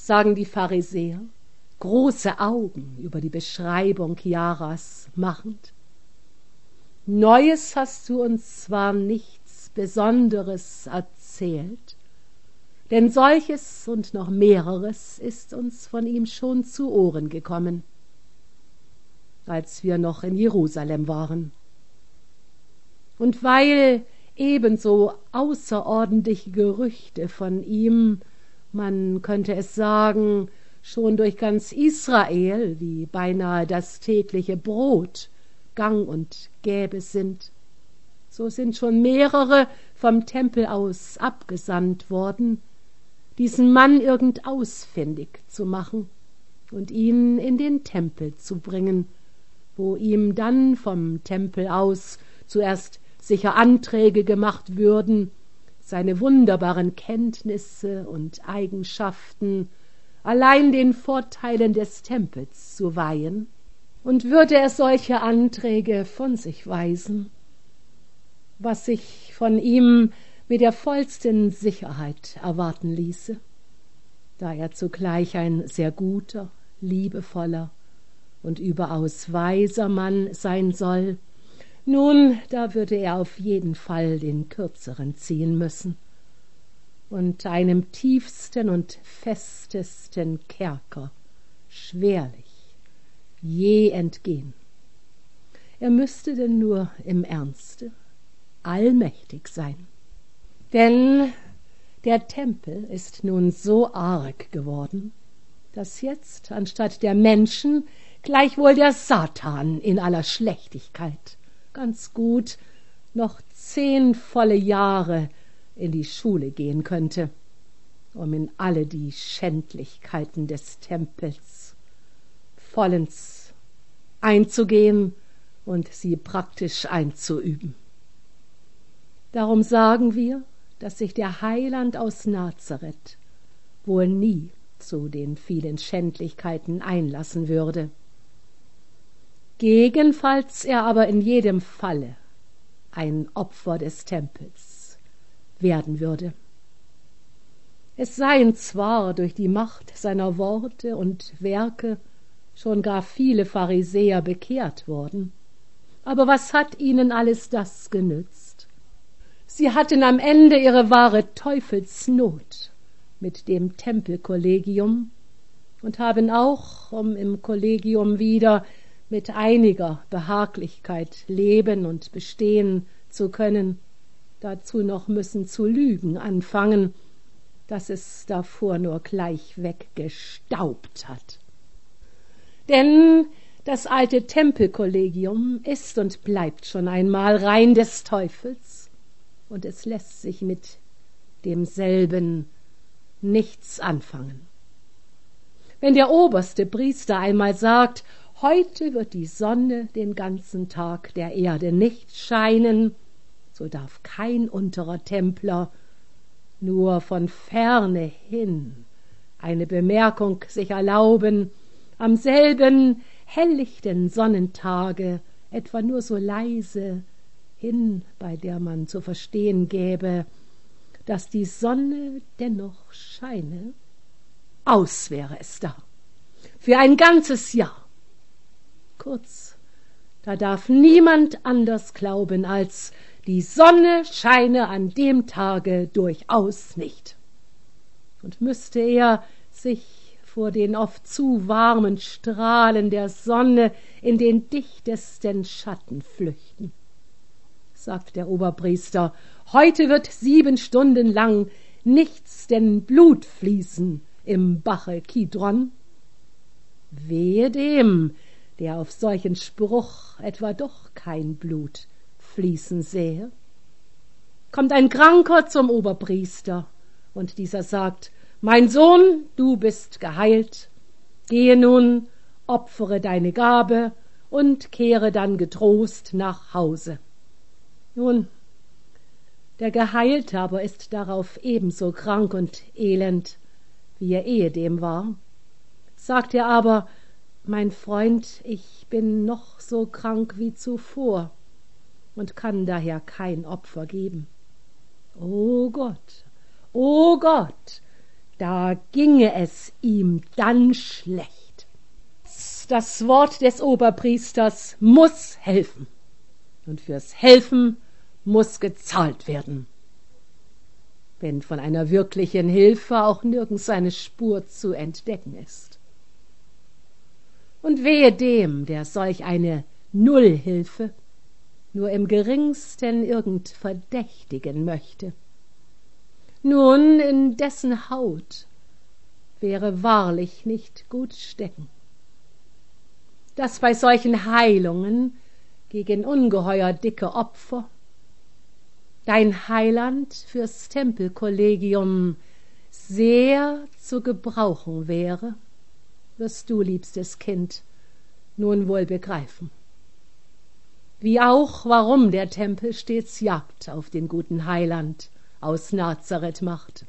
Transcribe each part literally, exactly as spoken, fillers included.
sagen die Pharisäer, große Augen über die Beschreibung Chiaras machend. Neues hast du uns zwar nichts Besonderes erzählt, denn solches und noch mehreres ist uns von ihm schon zu Ohren gekommen, als wir noch in Jerusalem waren. Und weil ebenso außerordentliche Gerüchte von ihm, man könnte es sagen, schon durch ganz Israel wie beinahe das tägliche Brot gang und gäbe sind, so sind schon mehrere vom Tempel aus abgesandt worden, diesen Mann irgend ausfindig zu machen und ihn in den Tempel zu bringen, wo ihm dann vom Tempel aus zuerst sicher Anträge gemacht würden, seine wunderbaren Kenntnisse und Eigenschaften allein den Vorteilen des Tempels zu weihen, und würde er solche Anträge von sich weisen, was sich von ihm mit der vollsten Sicherheit erwarten ließe, da er zugleich ein sehr guter, liebevoller und überaus weiser Mann sein soll, nun, da würde er auf jeden Fall den Kürzeren ziehen müssen und einem tiefsten und festesten Kerker schwerlich je entgehen. Er müsste denn nur im Ernste allmächtig sein. Denn der Tempel ist nun so arg geworden, dass jetzt anstatt der Menschen gleichwohl der Satan in aller Schlechtigkeit ganz gut noch zehn volle Jahre in die Schule gehen könnte, um in alle die Schändlichkeiten des Tempels vollends einzugehen und sie praktisch einzuüben. Darum sagen wir, dass sich der Heiland aus Nazareth wohl nie zu den vielen Schändlichkeiten einlassen würde. Gegenfalls er aber in jedem Falle ein Opfer des Tempels werden würde. Es seien zwar durch die Macht seiner Worte und Werke schon gar viele Pharisäer bekehrt worden, aber was hat ihnen alles das genützt? Sie hatten am Ende ihre wahre Teufelsnot mit dem Tempelkollegium und haben auch, um im Kollegium wieder mit einiger Behaglichkeit leben und bestehen zu können, dazu noch müssen zu lügen anfangen, dass es davor nur gleich weggestaubt hat. Denn das alte Tempelkollegium ist und bleibt schon einmal rein des Teufels, und es lässt sich mit demselben nichts anfangen. Wenn der oberste Priester einmal sagt, heute wird die Sonne den ganzen Tag der Erde nicht scheinen, so darf kein unterer Templer nur von ferne hin eine Bemerkung sich erlauben, am selben helllichten Sonnentage etwa nur so leise hin, bei der man zu verstehen gäbe, dass die Sonne dennoch scheine, aus wäre es da, für ein ganzes Jahr. Kurz, da darf niemand anders glauben, als die Sonne scheine an dem Tage durchaus nicht. Und müsste er sich vor den oft zu warmen Strahlen der Sonne in den dichtesten Schatten flüchten, sagt der Oberpriester, heute wird sieben Stunden lang nichts denn Blut fließen im Bache Kidron. Wehe dem, der auf solchen Spruch etwa doch kein Blut fließen sähe. Kommt ein Kranker zum Oberpriester, und dieser sagt, mein Sohn, du bist geheilt, gehe nun, opfere deine Gabe und kehre dann getrost nach Hause. Nun, der Geheilte aber ist darauf ebenso krank und elend, wie er ehedem war. Sagt er aber, mein Freund, ich bin noch so krank wie zuvor und kann daher kein Opfer geben. O Gott, o Gott, da ginge es ihm dann schlecht. Das Wort des Oberpriesters muss helfen. Und fürs Helfen muss gezahlt werden. Wenn von einer wirklichen Hilfe auch nirgends eine Spur zu entdecken ist. Und wehe dem, der solch eine Nullhilfe nur im geringsten irgend verdächtigen möchte. Nun, in dessen Haut wäre wahrlich nicht gut stecken. Dass bei solchen Heilungen gegen ungeheuer dicke Opfer dein Heiland fürs Tempelkollegium sehr zu gebrauchen wäre, wirst du, liebstes Kind, nun wohl begreifen. Wie auch, warum der Tempel stets Jagd auf den guten Heiland aus Nazareth macht.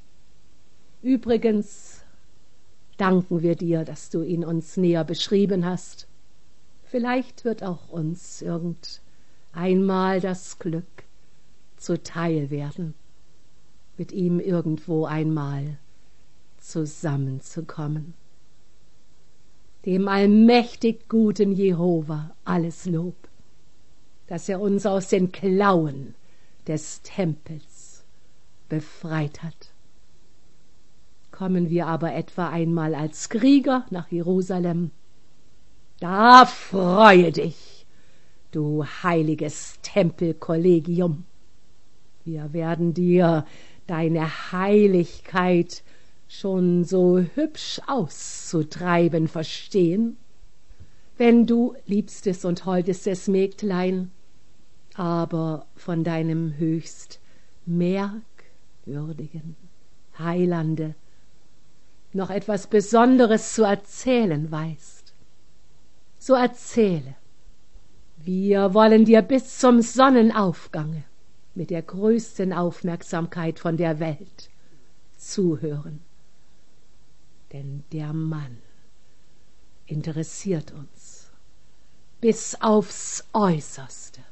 Übrigens danken wir dir, dass du ihn uns näher beschrieben hast. Vielleicht wird auch uns irgend einmal das Glück zuteil werden, mit ihm irgendwo einmal zusammenzukommen. Dem allmächtig guten Jehova alles Lob, dass er uns aus den Klauen des Tempels befreit hat. Kommen wir aber etwa einmal als Krieger nach Jerusalem, da freue dich, du heiliges Tempelkollegium. Wir werden dir deine Heiligkeit schon so hübsch auszutreiben verstehen, wenn du, liebstes und holdestes Mägdlein, aber von deinem höchst merkwürdigen Heilande noch etwas Besonderes zu erzählen weißt. So erzähle. Wir wollen dir bis zum Sonnenaufgange mit der größten Aufmerksamkeit von der Welt zuhören. Denn der Mann interessiert uns bis aufs Äußerste.